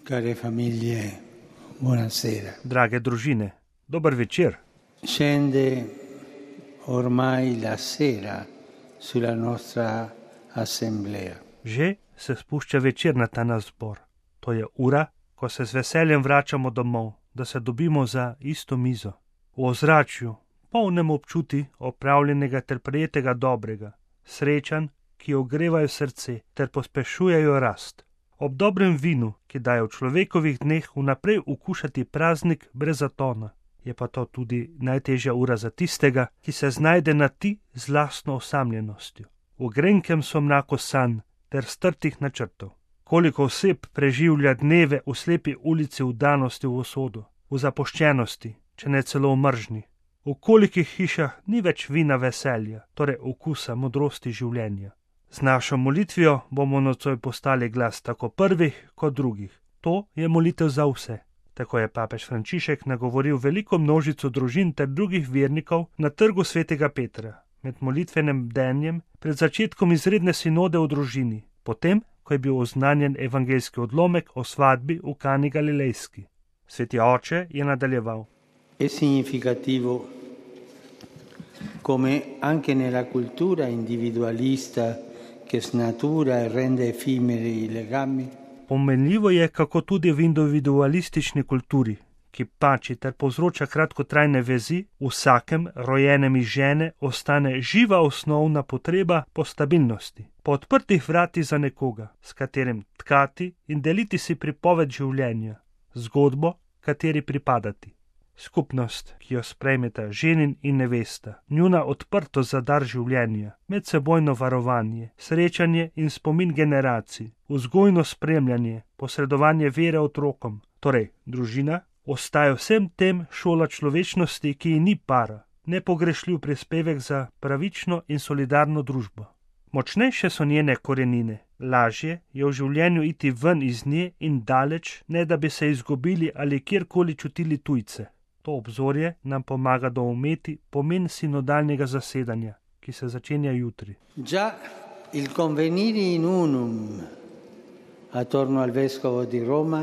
Care famiglie, buonasera. Drage družine, dober večer. Scende ormai la sera sulla nostra assemblea. Že se spušča večer na ta naš zbor. To je ura, ko se z veseljem vračamo domov, da se dobimo za isto mizo. V ozračju, polnem občuti opravljenega ter prejetega dobrega, srečanj, ki ogrevajo srce ter pospešujejo rast. Ob dobrem vinu, ki daje v človekovih dneh vnaprej okušati praznik brez zatona, je pa to tudi najtežja ura za tistega, ki se znajde na ti z lastno osamljenostjo, v grenkem somnaku sanj ter strtih načrtov. Koliko oseb preživlja dneve v slepi ulici vdanosti v usodo, v zapuščenosti, če ne celo v mržnji. V kolikih hišah ni več vina veselja, torej okusa modrosti življenja. Z našo molitvijo bomo nocoj postali glas tako prvih kot drugih. To je molitev za vse. Tako je papež Frančišek nagovoril veliko množico družin ter drugih vernikov na trgu svetega Petra med molitvenim bdenjem pred začetkom izredne sinode v družini, potem, ko je bil oznanjen evangeljski odlomek o svadbi v Kani Galilejski. Sveti oče je nadaljeval. È significativo come anche nella cultura individualista che snatura e rende effimeri i legami. Pomenljivo je, kako tudi v individualistični kulturi, ki pači ter povzroča kratkotrajne vezi, v vsakem rojenem iz žene ostane živa osnovna potreba po stabilnosti, po odprtih vratih za nekoga, s katerim tkati in deliti si pripoved življenja, zgodbo, kateri pripadati. Skupnost, ki jo sprejmeta ženin in nevesta, njuna odprtost za dar življenja, medsebojno varovanje, srečanje in spomin generacij, vzgojno spremljanje, posredovanje vere otrokom, torej družina, ostaja vsem tem šola človečnosti, ki ji ni para, nepogrešljiv prispevek za pravično in solidarno družbo. Močnejše so njene korenine, lažje je v življenju iti ven iz nje in daleč, ne da bi se izgubili ali kjerkoli čutili tujce. To obzorje nam pomaga doumeti pomen sinodalnega zasedanja, ki se začenja jutri. Già il convenire in unum attorno al vescovo di Roma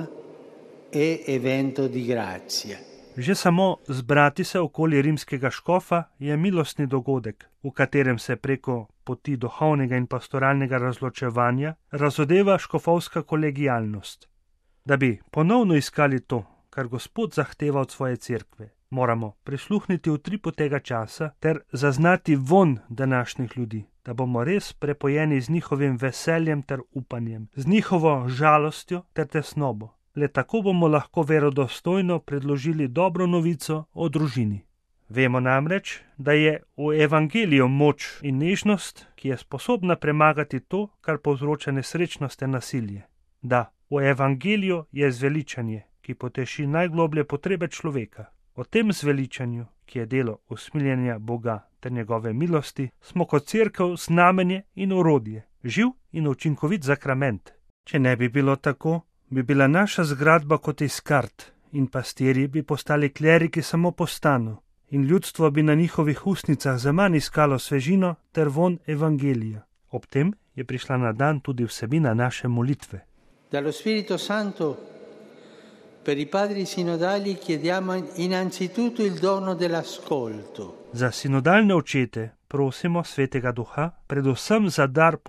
è evento di grazia. Že samo zbrati se okoli rimskega škofa je milostni dogodek, v katerem se preko poti duhovnega in pastoralnega razločevanja razodeva škofovska kolegialnost. Da bi ponovno iskali to, kar Gospod zahteva od svoje cerkve, moramo prisluhniti utripu tega časa ter zaznati vonj današnjih ljudi, da bomo res prepojeni z njihovim veseljem ter upanjem, z njihovo žalostjo ter tesnobo. Le tako bomo lahko verodostojno predložili dobro novico o družini. Vemo namreč, da je v evangeliju moč in nežnost, ki je sposobna premagati to, kar povzroča nesrečnost in nasilje. Da, v evangeliju je zveličanje, ki poteši najgloblje potrebe človeka. O tem zveličanju, ki je delo usmiljenja Boga ter njegove milosti, smo kot cerkev znamenje in orodje, živ in učinkovit sakrament. Če ne bi bilo tako, bi bila naša zgradba kot iz kart in pastirji bi postali kleriki samo po stanu in ljudstvo bi na njihovih ustnicah zaman iskalo svežino ter von evangelija. Ob tem je prišla na dan tudi vsebina naše molitve. Dallo Spirito Santo per i padri sinodali chiediamo innanzitutto il dono dell'ascolto. Za sinodalne očete prosimo Svetega Duha predvsem za dar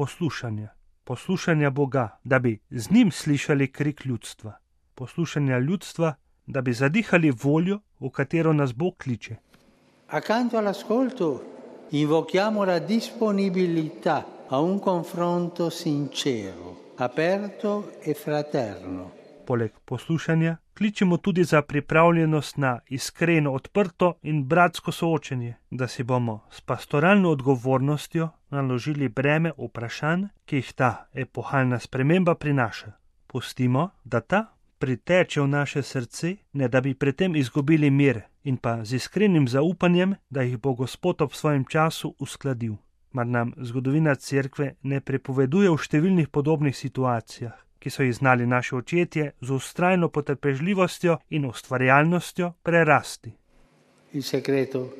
poslušanja Boga, da bi z njim slišali krik ljudstva, poslušanja ljudstva, da bi zadihali voljo, v katero nas Bog kliče. Accanto all'ascolto invochiamo la disponibilità a un confronto sincero, aperto e fraterno. Poleg poslušanja kličemo tudi za pripravljenost na iskreno, odprto in bratsko soočenje, da si bomo s pastoralno odgovornostjo naložili breme vprašanj, ki jih ta epohalna sprememba prinaša. Pustimo, da ta priteče v naše srce, ne da bi pri tem izgubili mir in pa z iskrenim zaupanjem, da jih bo Gospod ob svojem času uskladil. Mar nam zgodovina cerkve ne prepoveduje v številnih podobnih situacijah, ki so jih znali naši očetje z vztrajno potrpežljivostjo in ustvarjalnostjo prerasti. Il segreto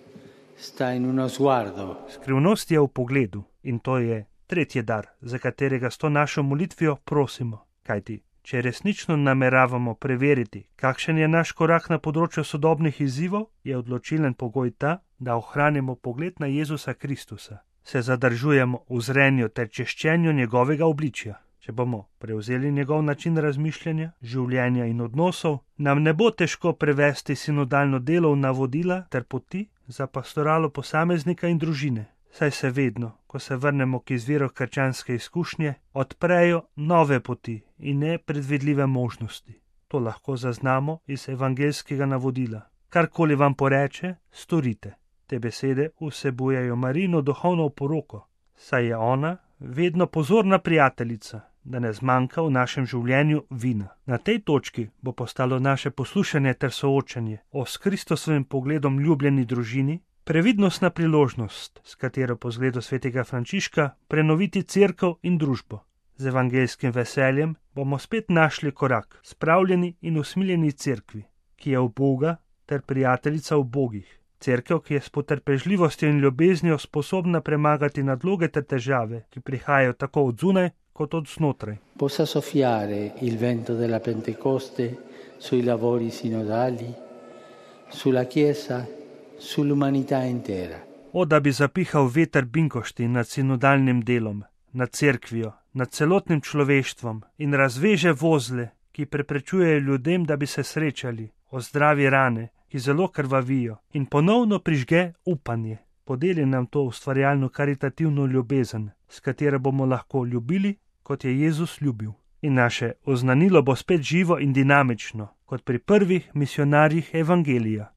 sta in uno sguardo. Skrivnost je v pogledu in to je tretji dar, za katerega s to našo molitvijo prosimo. Kajti Če resnično nameravamo preveriti, kakšen je naš korak na področju sodobnih izzivov, je odločilen pogoj ta, da ohranimo pogled na Jezusa Kristusa, se zadržujemo v zrenju ter češčenju njegovega obličja. Če bomo prevzeli njegov način razmišljanja, življenja in odnosov, nam ne bo težko prevesti sinodalno delo v navodila ter poti za pastoralo posameznika in družine, saj se vedno, ko se vrnemo k izviru krščanske izkušnje, odprejo nove poti in nepredvidljive možnosti. To lahko zaznamo iz evangeljskega navodila. Karkoli vam poreče, storite. Te besede vsebujejo Marijino duhovno oporoko, saj je ona vedno pozorna prijateljica, da ne zmanjka v našem življenju vina. Na tej točki bo postalo naše poslušanje ter soočanje s Kristusovim pogledom ljubljeni družini previdnostna priložnost, s katero po zgledu svetega Frančiška prenoviti cerkev in družbo. Z evangeljskim veseljem bomo spet našli korak, spravljeni in usmiljeni cerkvi, ki je uboga ter prijateljica ubogih. Cerkev, ki je s potrpežljivostjo in ljubeznijo sposobna premagati nadloge ter težave, ki prihajajo tako od zunaj kot od znotraj. Possa soffiare il vento della Pentecoste sui lavori sinodali, sulla Chiesa, sull'umanità intera. Da bi zapihal veter binkošti nad sinodalnim delom, nad cerkvijo, nad celotnim človeštvom in razveže vozle, ki preprečujejo ljudem, da bi se srečali, ozdravi rane, ki zelo krvavijo, in ponovno prižge upanje. Podeli nam to ustvarjalno karitativno ljubezen, s katero bomo lahko ljubili, kot je Jezus ljubil. In naše oznanilo bo spet živo in dinamično, kot pri prvih misionarjih evangelija.